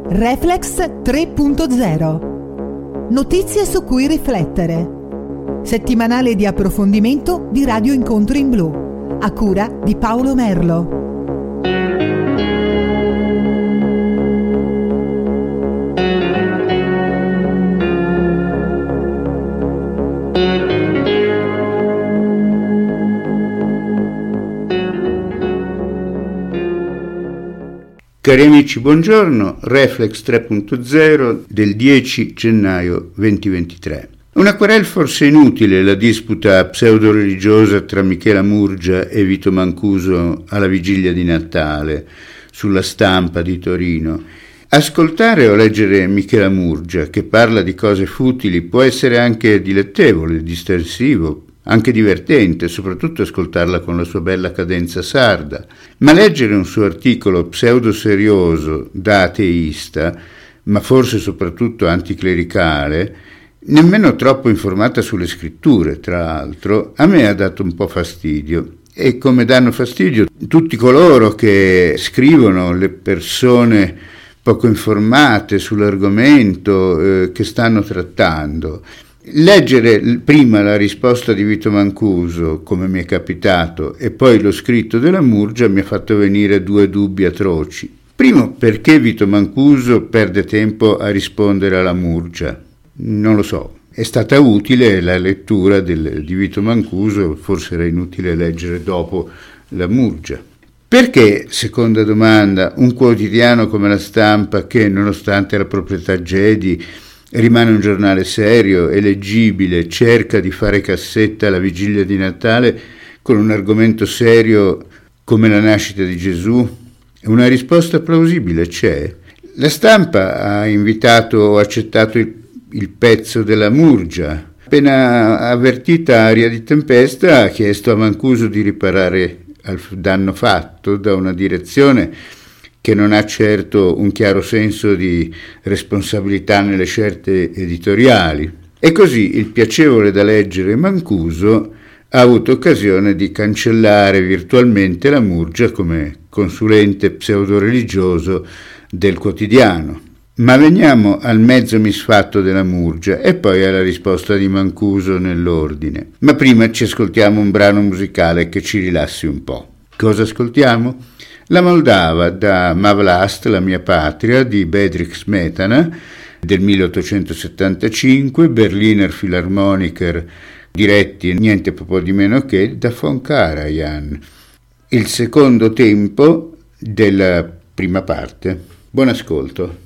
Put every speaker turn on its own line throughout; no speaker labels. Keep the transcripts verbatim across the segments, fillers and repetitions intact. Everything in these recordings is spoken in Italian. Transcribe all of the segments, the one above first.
Reflex tre punto zero. Notizie su cui riflettere. Settimanale di approfondimento di Radio Incontro in Blu, a cura di Paolo Merlo.
Cari amici, buongiorno. Reflex tre punto zero del dieci gennaio duemilaventitré. Una querel forse inutile, la disputa pseudo-religiosa tra Michela Murgia e Vito Mancuso alla vigilia di Natale, sulla Stampa di Torino. Ascoltare o leggere Michela Murgia, che parla di cose futili, può essere anche dilettevole, distensivo, anche divertente, soprattutto ascoltarla con la sua bella cadenza sarda, ma leggere un suo articolo pseudo-serioso da ateista, ma forse soprattutto anticlericale, nemmeno troppo informata sulle scritture, tra l'altro, a me ha dato un po' fastidio. E come danno fastidio tutti coloro che scrivono, le persone poco informate sull'argomento eh, che stanno trattando. Leggere prima la risposta di Vito Mancuso, come mi è capitato, e poi lo scritto della Murgia mi ha fatto venire due dubbi atroci. Primo, perché Vito Mancuso perde tempo a rispondere alla Murgia? Non lo so. È stata utile la lettura del, di Vito Mancuso, forse era inutile leggere dopo la Murgia. Perché, seconda domanda, un quotidiano come La Stampa, che nonostante la proprietà Gedi rimane un giornale serio e leggibile, cerca di fare cassetta alla vigilia di Natale con un argomento serio come la nascita di Gesù? Una risposta plausibile c'è. La Stampa ha invitato o accettato il, il pezzo della Murgia. Appena avvertita aria di tempesta, ha chiesto a Mancuso di riparare al danno fatto da una direzione che non ha certo un chiaro senso di responsabilità nelle scelte editoriali. E così il piacevole da leggere Mancuso ha avuto occasione di cancellare virtualmente la Murgia come consulente pseudo-religioso del quotidiano. Ma veniamo al mezzo misfatto della Murgia e poi alla risposta di Mancuso nell'ordine. Ma prima ci ascoltiamo un brano musicale che ci rilassi un po'. Cosa ascoltiamo? La Moldava, da Mavlast, la mia patria, di Bedřich Smetana, del milleottocentosettantacinque, Berliner Philharmoniker, diretti niente po' di meno che da von Karajan. Il secondo tempo della prima parte. Buon ascolto.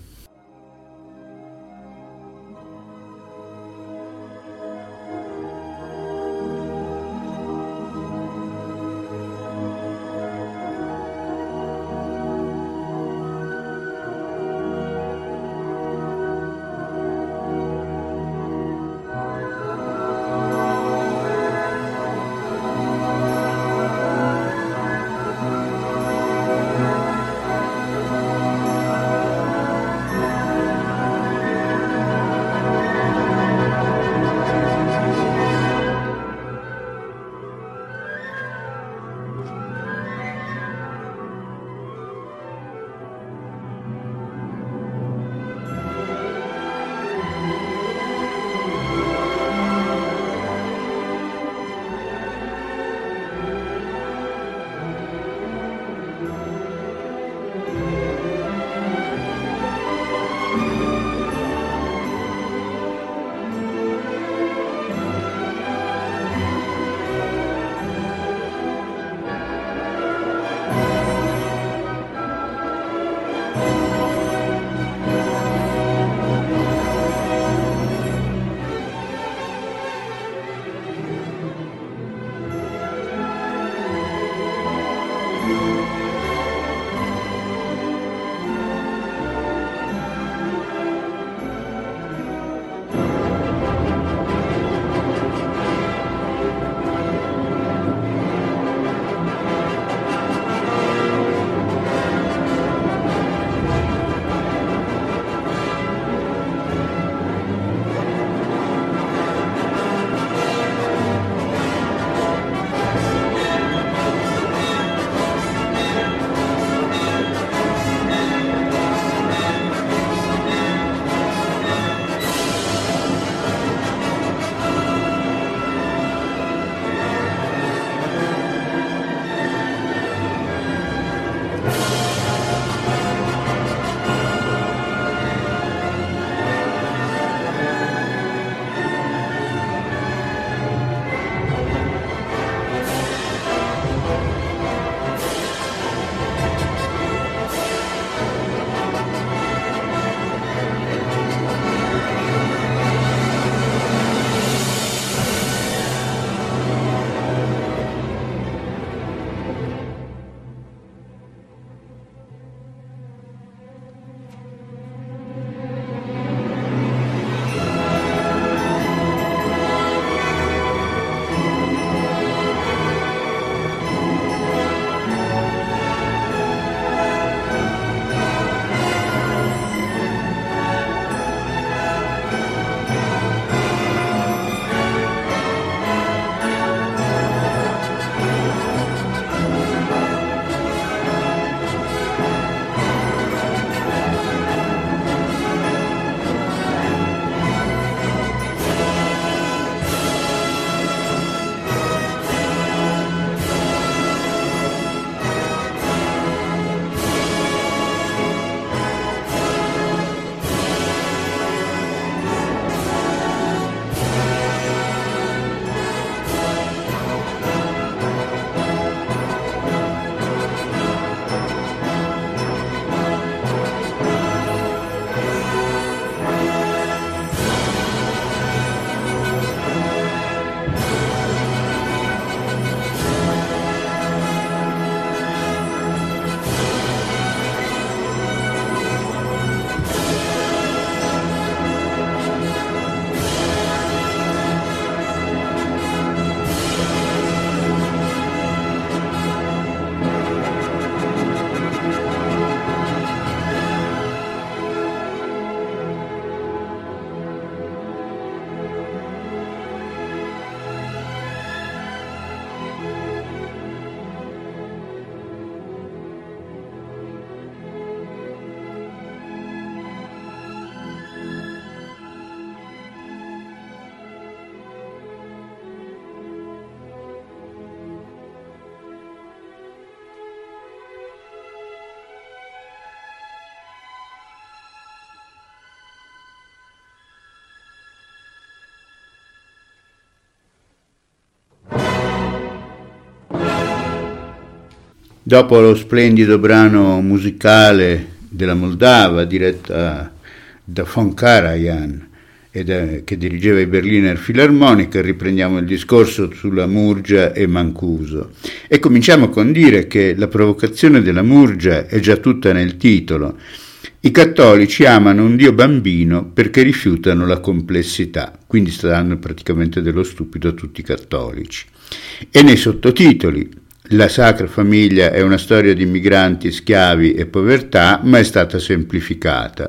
Dopo lo splendido brano musicale della Moldava, diretta da von Karajan, e da, che dirigeva i Berliner Philharmoniker, riprendiamo il discorso sulla Murgia e Mancuso. E cominciamo con dire che la provocazione della Murgia è già tutta nel titolo. I cattolici amano un Dio bambino perché rifiutano la complessità, quindi stanno praticamente dello stupido a tutti i cattolici. E nei sottotitoli: la Sacra Famiglia è una storia di migranti, schiavi e povertà, ma è stata semplificata.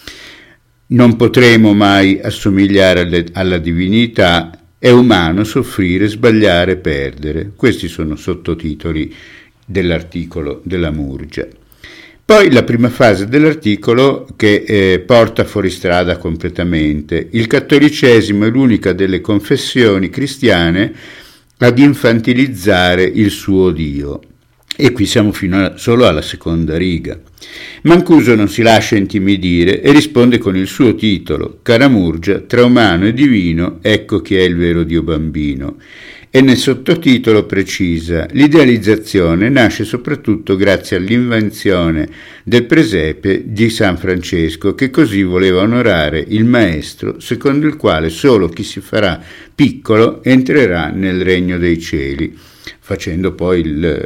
Non potremo mai assomigliare alle, alla divinità, è umano soffrire, sbagliare, perdere. Questi sono sottotitoli dell'articolo della Murgia. Poi la prima fase dell'articolo che eh, porta fuori strada completamente. Il cattolicesimo è l'unica delle confessioni cristiane ad infantilizzare il suo Dio. E qui siamo fino a, solo alla seconda riga. Mancuso non si lascia intimidire e risponde con il suo titolo: Cara Murgia, tra umano e divino, ecco chi è il vero Dio bambino. E nel sottotitolo precisa: l'idealizzazione nasce soprattutto grazie all'invenzione del presepe di San Francesco, che così voleva onorare il maestro, secondo il quale solo chi si farà piccolo entrerà nel regno dei cieli, facendo poi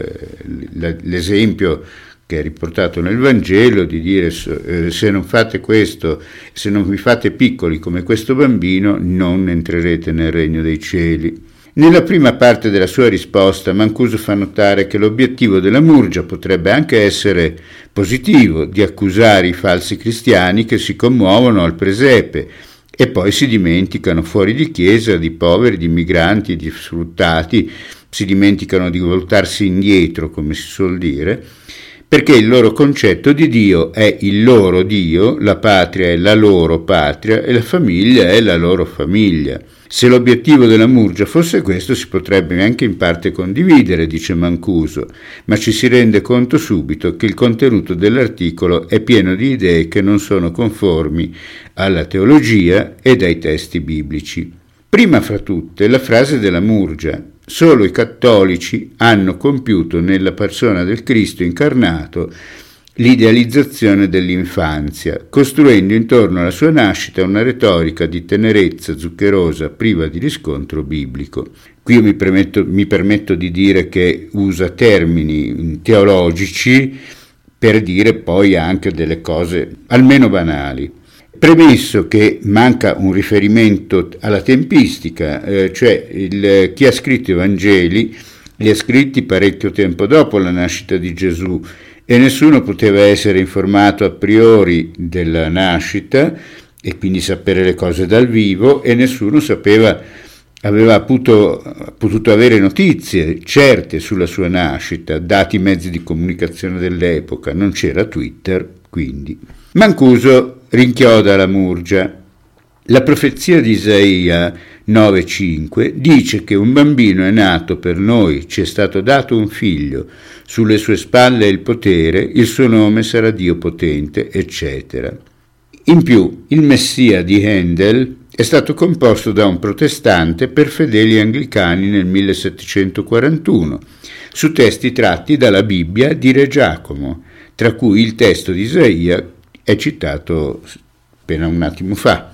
il, l'esempio che è riportato nel Vangelo di dire: se non fate questo, se non vi fate piccoli come questo bambino, non entrerete nel regno dei cieli. Nella prima parte della sua risposta Mancuso fa notare che l'obiettivo della Murgia potrebbe anche essere positivo, di accusare i falsi cristiani che si commuovono al presepe e poi si dimenticano fuori di chiesa di poveri, di migranti, di sfruttati, si dimenticano di voltarsi indietro, come si suol dire, perché il loro concetto di Dio è il loro Dio, la patria è la loro patria e la famiglia è la loro famiglia. Se l'obiettivo della Murgia fosse questo, si potrebbe anche in parte condividere, dice Mancuso, ma ci si rende conto subito che il contenuto dell'articolo è pieno di idee che non sono conformi alla teologia ed ai testi biblici. Prima fra tutte la frase della Murgia: solo i cattolici hanno compiuto nella persona del Cristo incarnato l'idealizzazione dell'infanzia, costruendo intorno alla sua nascita una retorica di tenerezza zuccherosa priva di riscontro biblico. Qui io mi permetto, mi permetto di dire che usa termini teologici per dire poi anche delle cose almeno banali. Premesso che manca un riferimento alla tempistica, eh, cioè il, chi ha scritto i Vangeli li ha scritti parecchio tempo dopo la nascita di Gesù e nessuno poteva essere informato a priori della nascita e quindi sapere le cose dal vivo, e nessuno sapeva, aveva potuto, potuto avere notizie certe sulla sua nascita, dati i mezzi di comunicazione dell'epoca, non c'era Twitter, quindi. Mancuso rinchioda la Murgia. La profezia di Isaia nove cinque dice che un bambino è nato per noi, ci è stato dato un figlio, sulle sue spalle il potere, il suo nome sarà Dio potente, eccetera. In più, il Messia di Handel è stato composto da un protestante per fedeli anglicani nel millesettecentoquarantuno, su testi tratti dalla Bibbia di Re Giacomo, tra cui il testo di Isaia è citato appena un attimo fa.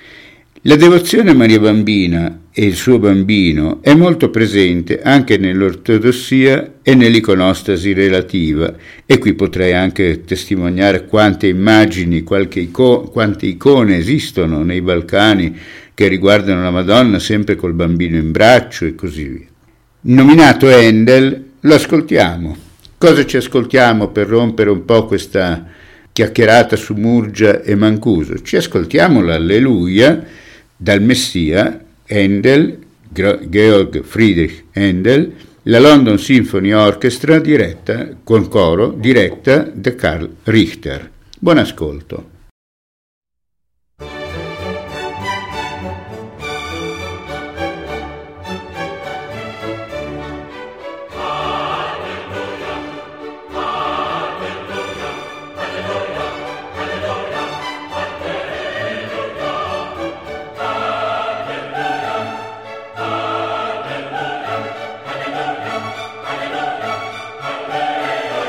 La devozione a Maria Bambina e il suo bambino è molto presente anche nell'ortodossia e nell'iconostasi relativa, e qui potrei anche testimoniare quante immagini, qualche ico- quante icone esistono nei Balcani che riguardano la Madonna sempre col bambino in braccio e così via. Nominato Handel, lo ascoltiamo. Cosa ci ascoltiamo per rompere un po' questa chiacchierata su Murgia e Mancuso? Ci ascoltiamo l'Alleluia dal Messia, Handel, Georg Friedrich Handel, la London Symphony Orchestra diretta con coro diretta da Karl Richter. Buon ascolto.
Alleluia,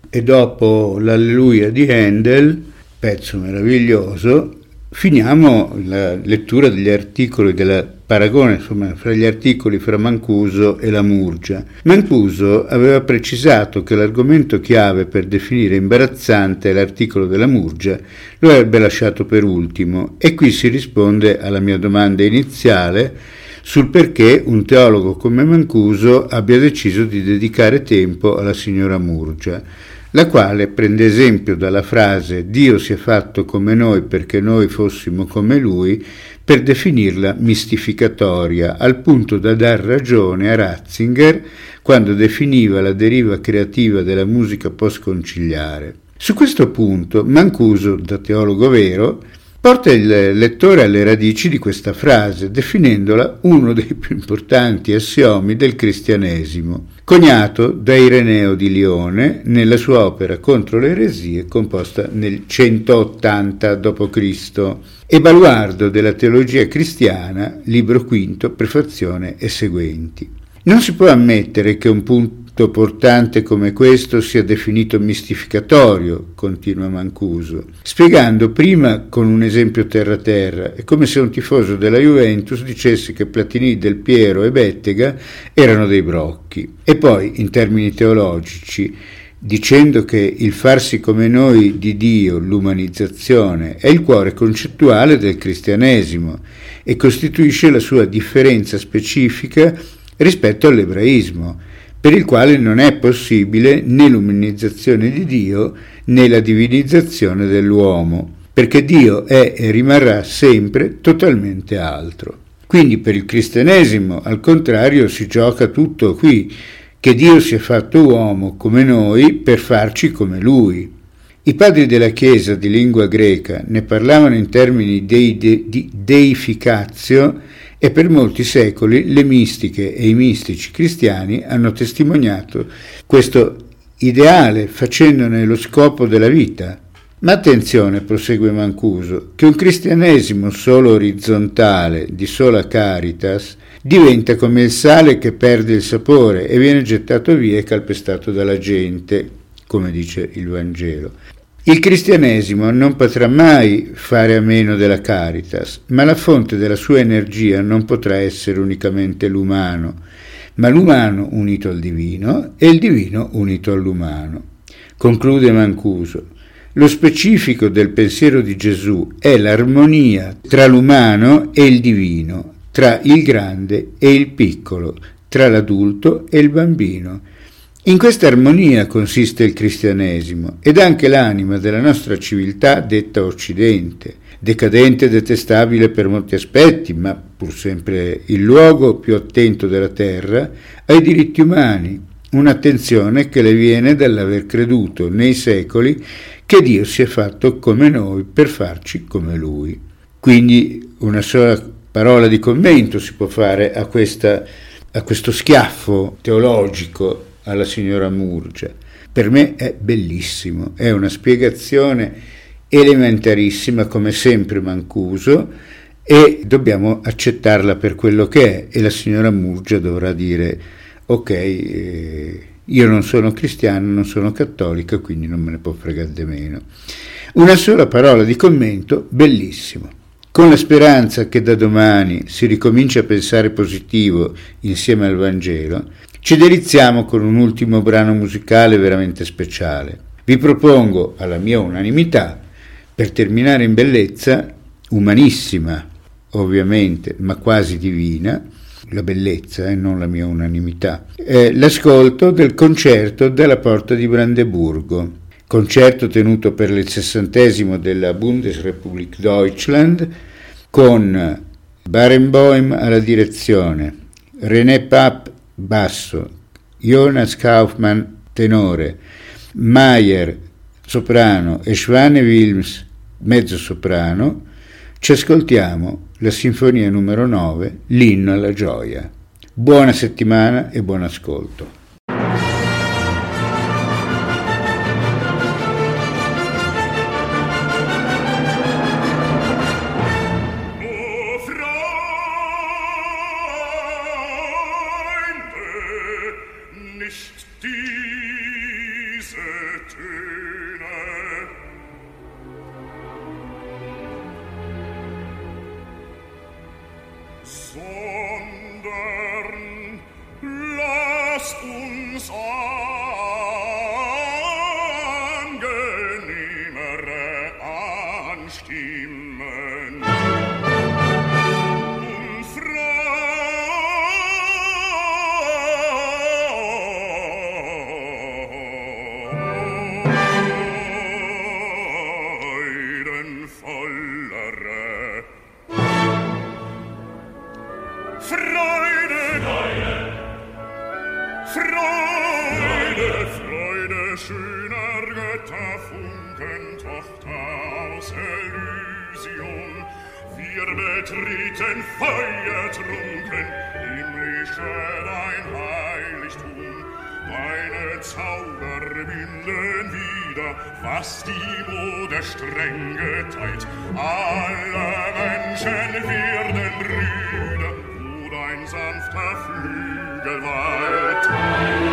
e dopo l'Alleluia di Handel, pezzo meraviglioso, finiamo la lettura degli articoli della paragone, insomma, fra gli articoli fra Mancuso e la Murgia. Mancuso aveva precisato che l'argomento chiave per definire imbarazzante l'articolo della Murgia lo avrebbe lasciato per ultimo, e qui si risponde alla mia domanda iniziale sul perché un teologo come Mancuso abbia deciso di dedicare tempo alla signora Murgia, la quale prende esempio dalla frase «Dio si è fatto come noi perché noi fossimo come Lui», per definirla mistificatoria, al punto da dar ragione a Ratzinger quando definiva la deriva creativa della musica post-conciliare. Su questo punto Mancuso, da teologo vero, porta il lettore alle radici di questa frase, definendola uno dei più importanti assiomi del cristianesimo, coniato da Ireneo di Lione nella sua opera Contro le eresie, composta nel centottanta dopo Cristo, e baluardo della teologia cristiana, libro quinto, prefazione e seguenti. Non si può ammettere che un punto portante come questo sia definito mistificatorio, continua Mancuso, spiegando prima con un esempio terra-terra. È come se un tifoso della Juventus dicesse che Platini, Del Piero e Bettega erano dei brocchi, e poi, in termini teologici, dicendo che il farsi come noi di Dio, l'umanizzazione, è il cuore concettuale del cristianesimo e costituisce la sua differenza specifica rispetto all'ebraismo, per il quale non è possibile né l'umanizzazione di Dio né la divinizzazione dell'uomo, perché Dio è e rimarrà sempre totalmente altro. Quindi per il cristianesimo, al contrario, si gioca tutto qui, che Dio si è fatto uomo come noi per farci come Lui. I padri della Chiesa di lingua greca ne parlavano in termini dei, de, di deificatio, e per molti secoli le mistiche e i mistici cristiani hanno testimoniato questo ideale facendone lo scopo della vita. Ma attenzione, prosegue Mancuso, che un cristianesimo solo orizzontale, di sola caritas, diventa come il sale che perde il sapore e viene gettato via e calpestato dalla gente, come dice il Vangelo. Il cristianesimo non potrà mai fare a meno della caritas, ma la fonte della sua energia non potrà essere unicamente l'umano, ma l'umano unito al divino e il divino unito all'umano. Conclude Mancuso. Lo specifico del pensiero di Gesù è l'armonia tra l'umano e il divino, tra il grande e il piccolo, tra l'adulto e il bambino. In questa armonia consiste il cristianesimo ed anche l'anima della nostra civiltà detta Occidente, decadente e detestabile per molti aspetti, ma pur sempre il luogo più attento della terra ai diritti umani, un'attenzione che le viene dall'aver creduto nei secoli che Dio si è fatto come noi per farci come Lui. Quindi una sola parola di commento si può fare a, questa, a questo schiaffo teologico alla signora Murgia. Per me è bellissimo, è una spiegazione elementarissima, come sempre Mancuso, e dobbiamo accettarla per quello che è, e la signora Murgia dovrà dire ok, eh, io non sono cristiana, non sono cattolica, quindi non me ne può fregare di meno. Una sola parola di commento, bellissimo. Con la speranza che da domani si ricominci a pensare positivo insieme al Vangelo, ci deliziamo con un ultimo brano musicale veramente speciale. Vi propongo, alla mia unanimità, per terminare in bellezza, umanissima, ovviamente, ma quasi divina, la bellezza e eh, non la mia unanimità, eh, l'ascolto del concerto della Porta di Brandeburgo, concerto tenuto per il sessantesimo della Bundesrepublik Deutschland, con Barenboim alla direzione, René Papp basso, Jonas Kaufmann tenore, Mayer soprano e Schwane Wilms mezzo soprano. Ci ascoltiamo la sinfonia numero nove, l'inno alla gioia. Buona settimana e buon ascolto.
Diese Töne. Sondern lasst uns angenehmere anstimmen und freudenvollere Freude, Freude, Freude, schöner Götterfunken, Tochter aus Elysium. Wir betreten feuertrunken, himmlische dein Heiligtum. Deine Zauber binden wieder, was die Mode streng geteilt. Alle Menschen werden Brüder, dein sanfter Flügel weilt.